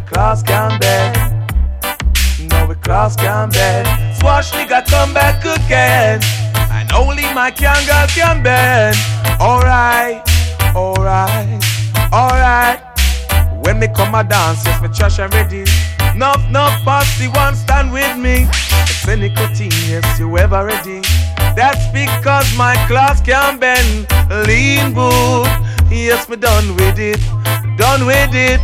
class can bend. No, we class can bend. Swash nigga come back again. And only my girl can bend. Alright, alright, alright. When me come a dance, yes, me trash and ready. Nuff, posse, one stand with me. It's any nicotine, yes, you ever ready. That's because my class can bend. Lean boot, yes, me done with it. Done with it.